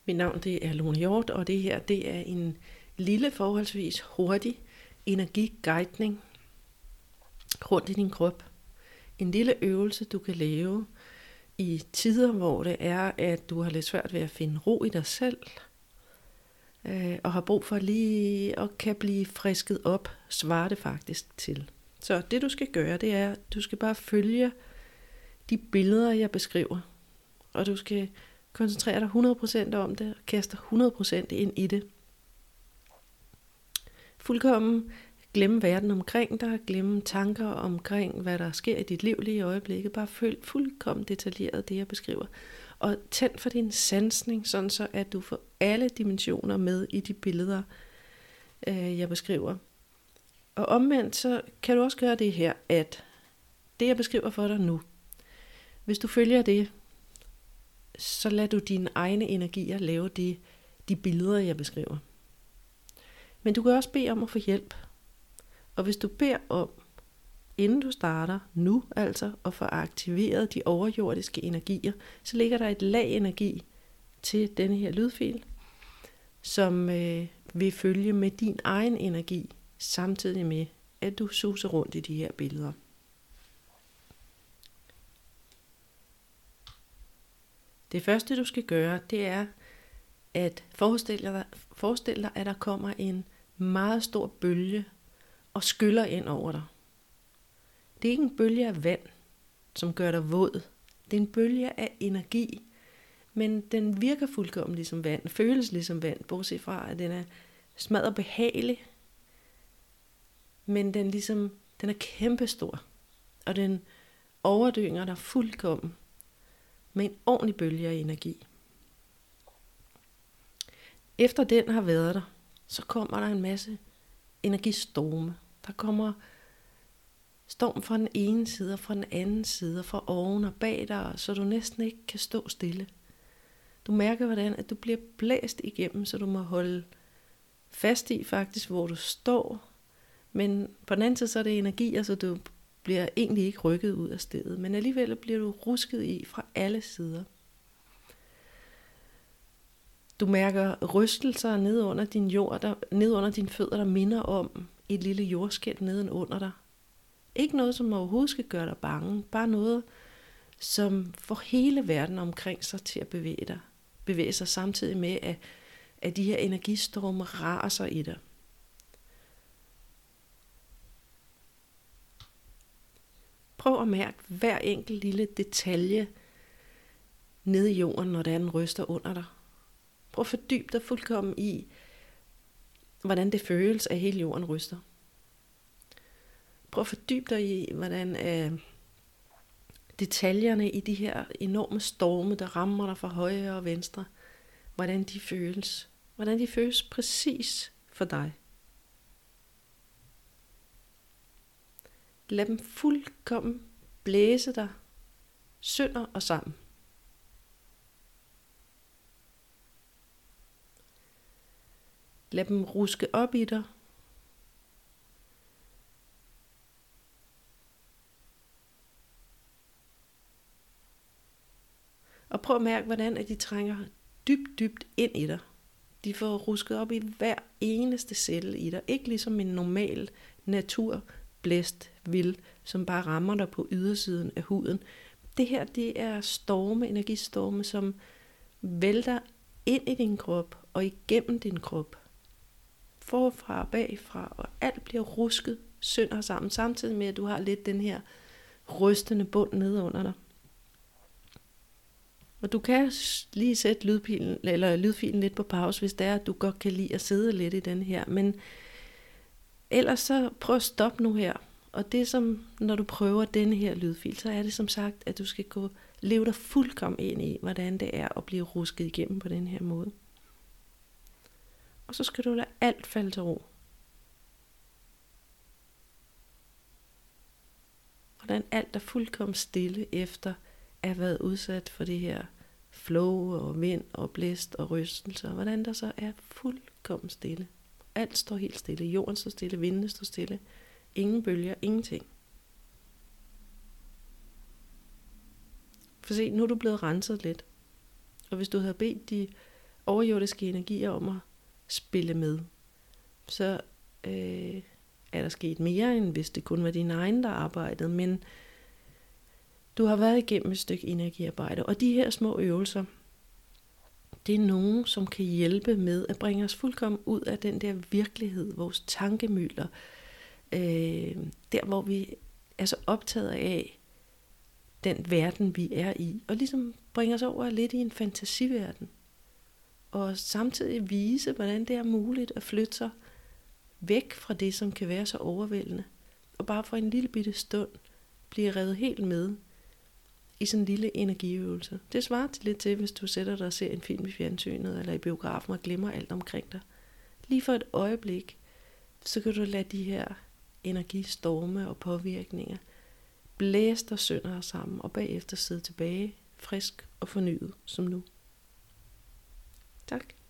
Mit navn det er Lone Hjort, og det her det er en lille, forholdsvis hurtig energiguidning rundt i din krop. En lille øvelse, du kan lave i tider, hvor det er, at du har lidt svært ved at finde ro i dig selv, og har brug for lige at kan blive frisket op, svarer det faktisk til. Så det du skal gøre, det er, at du skal bare følge de billeder, jeg beskriver, og du skal koncentrere dig 100% om det, og kaste 100% ind i det. Fuldkommen glemme verden omkring dig, glemme tanker omkring, hvad der sker i dit liv lige i øjeblikket. Bare følg fuldkommen detaljeret det, jeg beskriver. Og tænd for din sansning, sådan så at du får alle dimensioner med i de billeder, jeg beskriver. Og omvendt, så kan du også gøre det her, at det, jeg beskriver for dig nu, hvis du følger det, så lad du dine egne energier lave de billeder, jeg beskriver. Men du kan også bede om at få hjælp. Og hvis du beder om, inden du starter nu altså, at få aktiveret de overjordiske energier, så ligger der et lag energi til denne her lydfil, som vil følge med din egen energi, samtidig med, at du suser rundt i de her billeder. Det første, du skal gøre, det er at forestille dig, at der kommer en meget stor bølge og skyller ind over dig. Det er ikke en bølge af vand, som gør dig våd. Det er en bølge af energi, men den virker fuldkommen ligesom vand, føles ligesom vand, bortset fra, at den er smadret behagelig, men den er kæmpestor, og den overdynger dig fuldkommen med en ordentlig bølge af energi. Efter den har været der, så kommer der en masse energistorme. Der kommer storm fra den ene side og fra den anden side, fra oven og bag dig, så du næsten ikke kan stå stille. Du mærker, hvordan at du bliver blæst igennem, så du må holde fast i faktisk, hvor du står. Men på den anden side, så er det energi, så du bliver egentlig ikke rykket ud af stedet. Men alligevel bliver du rusket i fra alle sider. Du mærker rystelser ned under din jord, ned under dine fødder, der minder om et lille jordskælv neden under dig. Ikke noget, som overhovedet skal gøre dig bange, bare noget, som får hele verden omkring sig til at bevæge sig samtidig med, at de her energistorme raser i dig. Prøv at mærke hver enkelt lille detalje nede i jorden, når den ryster under dig. Prøv at fordybe dig fuldkommen i, hvordan det føles, at hele jorden ryster. Prøv at fordybe dig i, hvordan detaljerne i de her enorme storme, der rammer dig fra højre og venstre, hvordan de føles. Hvordan de føles præcis for dig. Lad dem fuldkommen blæse dig sønder og sammen. Lad dem ruske op i dig. Og prøv at mærke, hvordan at de trænger dybt ind i dig. De får rusket op i hver eneste celle i dig. Ikke ligesom en normal naturblæst vil, som bare rammer dig på ydersiden af huden. Det her, det er storme, energistorme, som vælter ind i din krop og igennem din krop. Forfra og bagfra, og alt bliver rusket sønder sammen, samtidig med, at du har lidt den her rystende bund nede under dig. Og du kan lige sætte lydfilen lidt på pause, hvis det er, at du godt kan lide at sidde lidt i den her. Men ellers så prøv at stoppe nu her. Og det som, når du prøver denne her lydfil, så er det som sagt, at du skal leve dig fuldkommen ind i, hvordan det er at blive rusket igennem på den her måde. Og så skal du lade alt falde til ro. Hvordan alt er fuldkommen stille efter at have været udsat for det her flow og vind og blæst og rystelser. Hvordan der så er fuldkommen stille. Alt står helt stille. Jorden står stille. Vindene står stille. Ingen bølger. Ingenting. For se, nu er du blevet renset lidt. Og hvis du havde bedt de overjordiske energier om at spille med, så er der sket mere, end hvis det kun var din egen, der arbejdede, men du har været igennem et stykke energiarbejde, og de her små øvelser, det er nogen, som kan hjælpe med at bringe os fuldkommen ud af den der virkelighed, vores tankemylder, der hvor vi er så optaget af den verden, vi er i, og ligesom bringe os over lidt i en fantasiverden, og samtidig vise, hvordan det er muligt at flytte sig væk fra det, som kan være så overvældende, og bare for en lille bitte stund blive revet helt med i sådan en lille energiøvelse. Det svarer lidt til, hvis du sætter dig og ser en film i fjernsynet eller i biografen og glemmer alt omkring dig. Lige for et øjeblik, så kan du lade de her energistorme og påvirkninger blæse dig sønder sammen, og bagefter sidde tilbage frisk og fornyet som nu. Tak.